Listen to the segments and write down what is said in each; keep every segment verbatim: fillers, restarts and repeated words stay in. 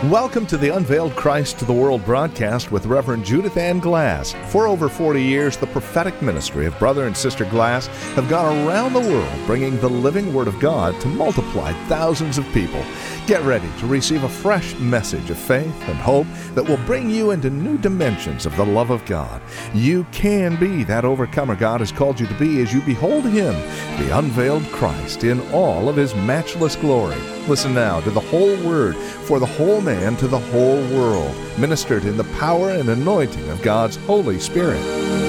Welcome to the Unveiled Christ to the World broadcast with Reverend Judith Ann Glass. For over forty years, the prophetic ministry of Brother and Sister Glass have gone around the world bringing the living Word of God to multiply thousands of people. Get ready to receive a fresh message of faith and hope that will bring you into new dimensions of the love of God. You can be that overcomer God has called you to be as you behold Him, the unveiled Christ, in all of His matchless glory. Listen now to the whole Word for the whole man to the whole world, ministered in the power and anointing of God's Holy Spirit.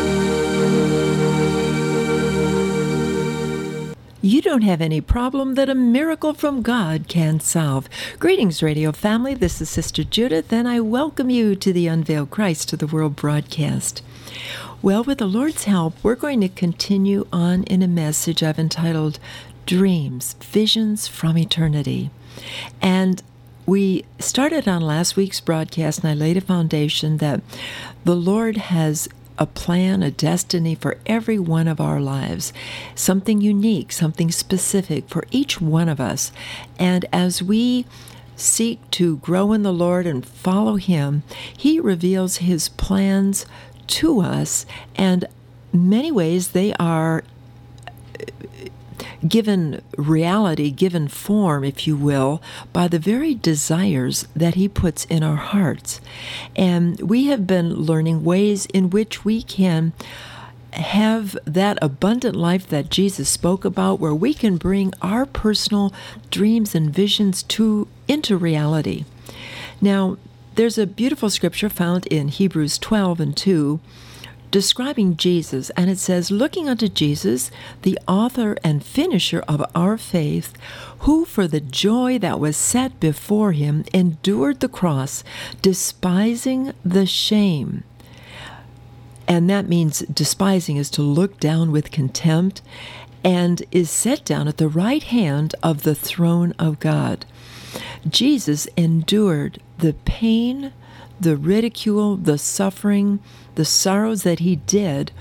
You don't have any problem that a miracle from God can solve. Greetings, radio family. This is Sister Judith, and I welcome you to the Unveiled Christ to the World broadcast. Well, with the Lord's help, we're going to continue on in a message I've entitled Dreams, Visions from Eternity. And we started on last week's broadcast, and I laid a foundation that the Lord has a plan, a destiny for every one of our lives, something unique, something specific for each one of us. And as we seek to grow in the Lord and follow Him, He reveals His plans to us, and in many ways they are given reality, given form, if you will, by the very desires that He puts in our hearts. And we have been learning ways in which we can have that abundant life that Jesus spoke about, where we can bring our personal dreams and visions to into reality. Now, there's a beautiful scripture found in Hebrews twelve and two, describing Jesus, and it says, looking unto Jesus, the author and finisher of our faith, who for the joy that was set before Him endured the cross, despising the shame. And that means despising is to look down with contempt, and is set down at the right hand of the throne of God. Jesus endured the pain, the ridicule, the suffering, the sorrows that He did.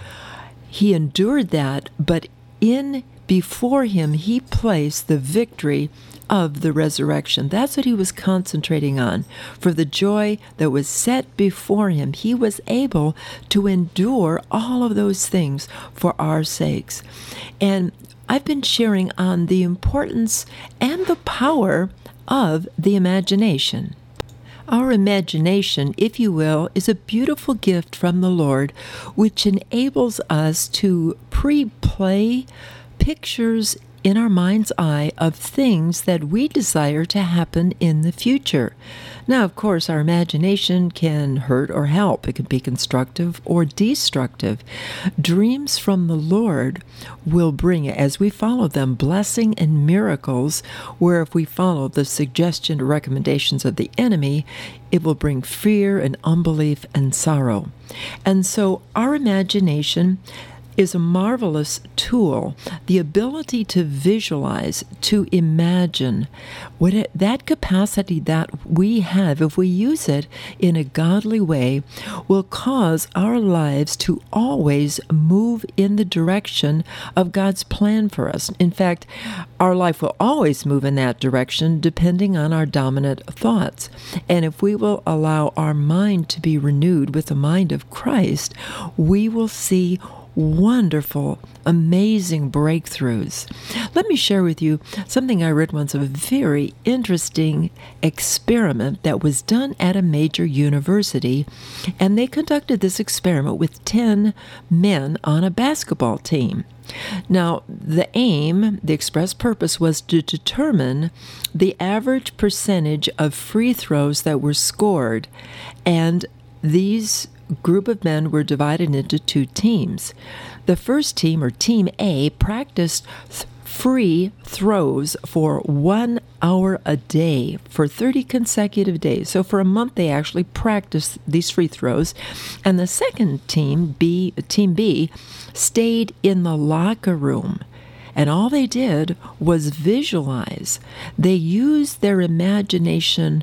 He endured that, but in before Him, He placed the victory of the resurrection. That's what He was concentrating on. For the joy that was set before Him, He was able to endure all of those things for our sakes. And I've been sharing on the importance and the power of the imagination. Our imagination, if you will, is a beautiful gift from the Lord, which enables us to pre-play pictures in our mind's eye of things that we desire to happen in the future. Now, of course, our imagination can hurt or help. It can be constructive or destructive. Dreams from the Lord will bring, as we follow them, blessing and miracles, where if we follow the suggestion or recommendations of the enemy, it will bring fear and unbelief and sorrow. And so our imagination is a marvelous tool. The ability to visualize, to imagine, what it, that capacity that we have, if we use it in a godly way, will cause our lives to always move in the direction of God's plan for us. In fact, our life will always move in that direction depending on our dominant thoughts. And if we will allow our mind to be renewed with the mind of Christ, we will see wonderful, amazing breakthroughs. Let me share with you something I read once of a very interesting experiment that was done at a major university, and they conducted this experiment with ten men on a basketball team. Now, the aim, the express purpose, was to determine the average percentage of free throws that were scored, and these group of men were divided into two teams. The first team, or Team A, practiced th- free throws for one hour a day for thirty consecutive days. So for a month, they actually practiced these free throws. And the second team, B, Team B, stayed in the locker room. And all they did was visualize. They used their imagination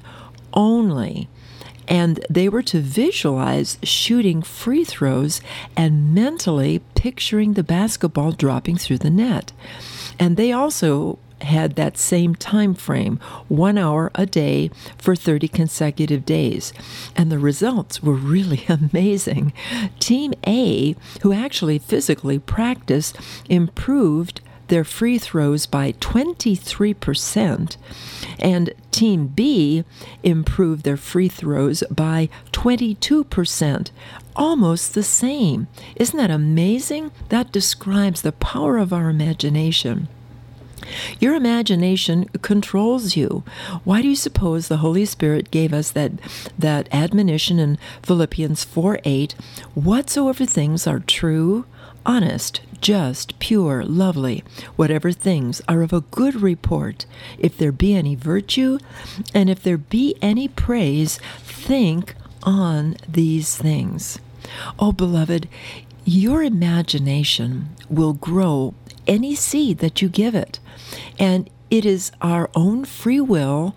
only. And they were to visualize shooting free throws and mentally picturing the basketball dropping through the net. And they also had that same time frame, one hour a day for thirty consecutive days. And the results were really amazing. Team A, who actually physically practiced, improved their free throws by twenty-three percent, and Team B improved their free throws by twenty-two percent. Almost the same. Isn't that amazing? That describes the power of our imagination. Your imagination controls you. Why do you suppose the Holy Spirit gave us that, that admonition in Philippians four eight? Whatsoever things are true, honest, just, pure, lovely, whatever things are of a good report, if there be any virtue, and if there be any praise, think on these things. Oh, beloved, your imagination will grow any seed that you give it. And it is our own free will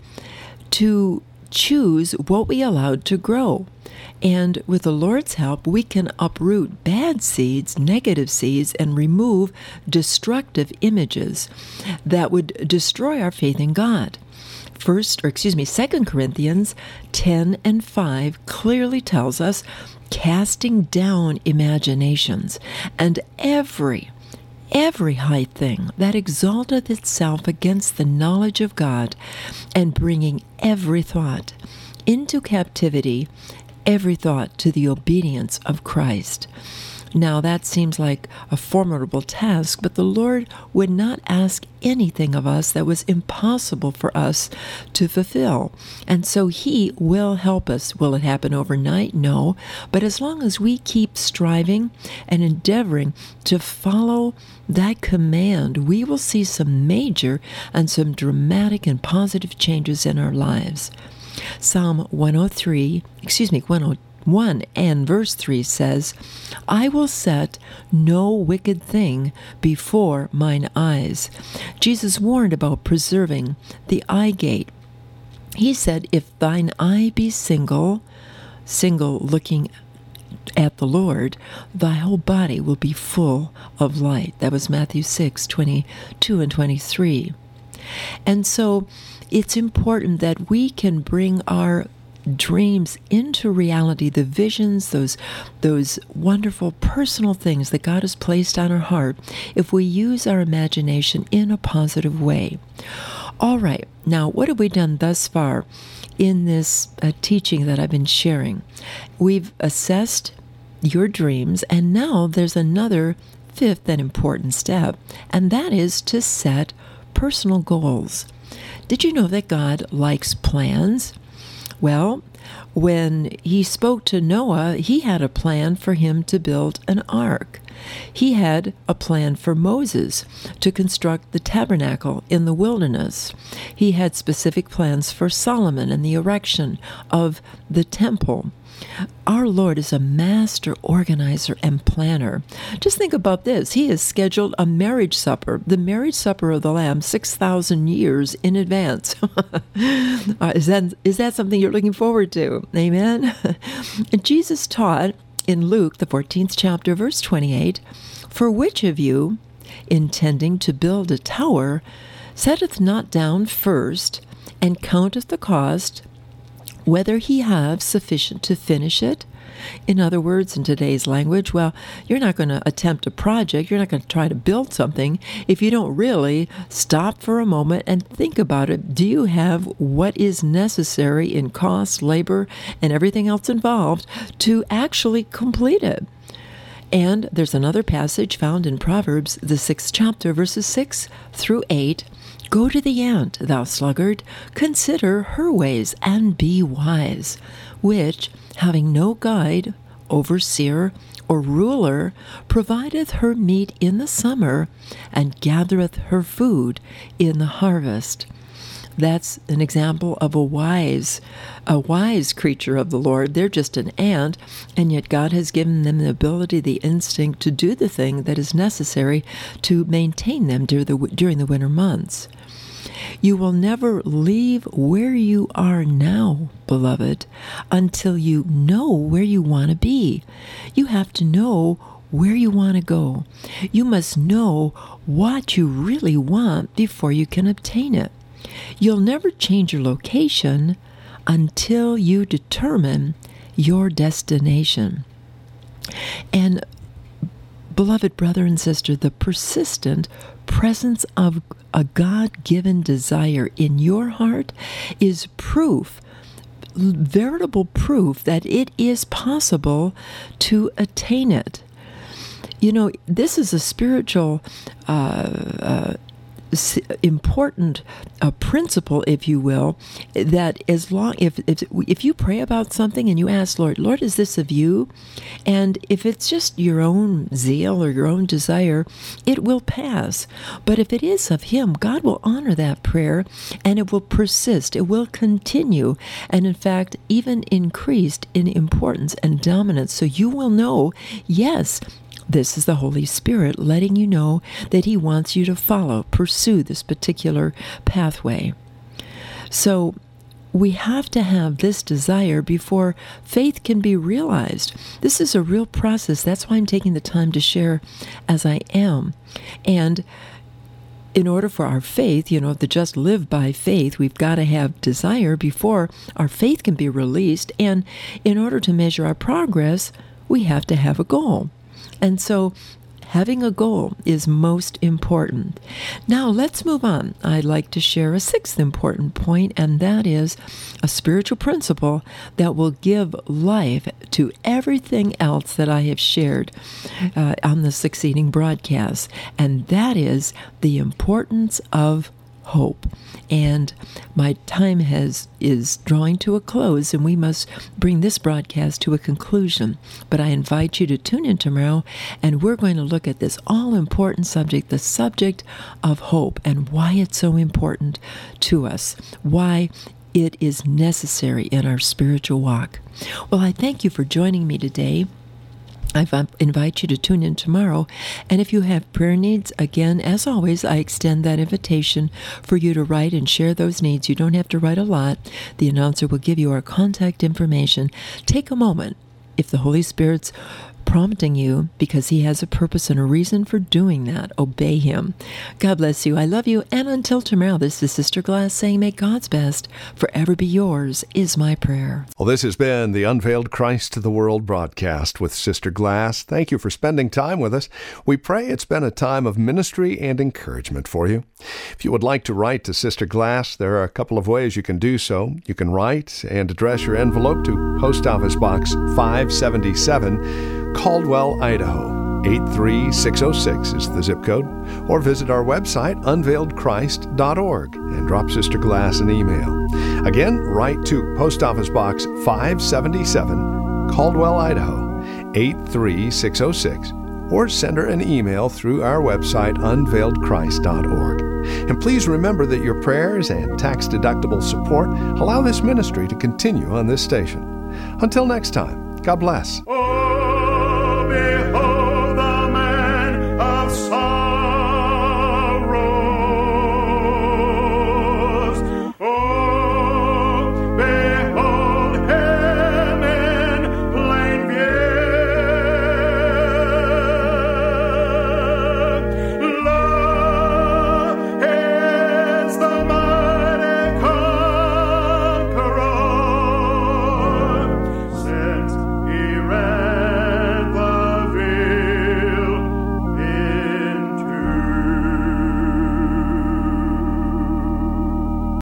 to choose what we allowed to grow. And with the Lord's help, we can uproot bad seeds, negative seeds, and remove destructive images that would destroy our faith in God. First, or excuse me, Second Corinthians ten and five clearly tells us, casting down imaginations and every every high thing that exalteth itself against the knowledge of God, and bringing every thought into captivity, every thought to the obedience of Christ. Now that seems like a formidable task, but the Lord would not ask anything of us that was impossible for us to fulfill. And so He will help us. Will it happen overnight? No. But as long as we keep striving and endeavoring to follow that command, we will see some major and some dramatic and positive changes in our lives. Psalm one oh three, excuse me, one oh one and verse three says, I will set no wicked thing before mine eyes. Jesus warned about preserving the eye gate. He said, if thine eye be single, single looking at the Lord, thy whole body will be full of light. That was Matthew six, twenty-two and twenty-three. And so it's important that we can bring our dreams into reality, the visions, those those wonderful personal things that God has placed on our heart, if we use our imagination in a positive way. All right, now what have we done thus far in this uh, teaching that I've been sharing? We've assessed your dreams, and now there's another fifth and important step, and that is to set personal goals. Did you know that God likes plans? Well, when He spoke to Noah, He had a plan for him to build an ark. He had a plan for Moses to construct the tabernacle in the wilderness. He had specific plans for Solomon and the erection of the temple. Our Lord is a master organizer and planner. Just think about this. He has scheduled a marriage supper, the marriage supper of the Lamb, six thousand years in advance. uh, is that is that something you're looking forward to? Amen? Jesus taught in Luke, the fourteenth chapter, verse twenty-eight, for which of you, intending to build a tower, setteth not down first, and counteth the cost, whether he have sufficient to finish it? In other words, in today's language, well, you're not going to attempt a project, you're not going to try to build something if you don't really stop for a moment and think about it. Do you have what is necessary in cost, labor, and everything else involved to actually complete it? And there's another passage found in Proverbs, the sixth chapter, verses six through eight. Go to the ant, thou sluggard, consider her ways, and be wise, which, having no guide, overseer, or ruler, provideth her meat in the summer, and gathereth her food in the harvest. That's an example of a wise, a wise creature of the Lord. They're just an ant, and yet God has given them the ability, the instinct to do the thing that is necessary to maintain them during the, during the winter months. You will never leave where you are now, beloved, until you know where you want to be. You have to know where you want to go. You must know what you really want before you can obtain it. You'll never change your location until you determine your destination. And beloved brother and sister, the persistent presence of a God-given desire in your heart is proof, veritable proof that it is possible to attain it. You know, this is a spiritual uh, uh, important uh, principle, if you will, that as long if, if if you pray about something and you ask, Lord, Lord, is this of you? And if it's just your own zeal or your own desire, it will pass. But if it is of Him, God will honor that prayer, and it will persist. It will continue, and in fact, even increased in importance and dominance. So you will know, yes, this is the Holy Spirit letting you know that He wants you to follow, pursue this particular pathway. So we have to have this desire before faith can be realized. This is a real process. That's why I'm taking the time to share as I am. And in order for our faith, you know, to just live by faith, we've got to have desire before our faith can be released. And in order to measure our progress, we have to have a goal. And so having a goal is most important. Now let's move on. I'd like to share a sixth important point, and that is a spiritual principle that will give life to everything else that I have shared uh, on the succeeding broadcasts, and that is the importance of hope. And my time has is drawing to a close, and we must bring this broadcast to a conclusion. But I invite you to tune in tomorrow, and we're going to look at this all-important subject, the subject of hope, and why it's so important to us, why it is necessary in our spiritual walk. Well, I thank you for joining me today. I invite you to tune in tomorrow. And if you have prayer needs, again, as always, I extend that invitation for you to write and share those needs. You don't have to write a lot. The announcer will give you our contact information. Take a moment. If the Holy Spirit's prompting you, because He has a purpose and a reason for doing that, obey Him. God bless you. I love you. And until tomorrow, this is Sister Glass saying, may God's best forever be yours, is my prayer. Well, this has been the Unveiled Christ to the World broadcast with Sister Glass. Thank you for spending time with us. We pray it's been a time of ministry and encouragement for you. If you would like to write to Sister Glass, there are a couple of ways you can do so. You can write and address your envelope to Post Office Box five seventy-seven, Caldwell, Idaho. eight three six oh six is the zip code. Or visit our website, unveiled christ dot org, and drop Sister Glass an email. Again, write to Post Office Box five seventy-seven, Caldwell, Idaho, eight three six oh six. Or send her an email through our website, unveiled christ dot org. And please remember that your prayers and tax-deductible support allow this ministry to continue on this station. Until next time, God bless. Oh,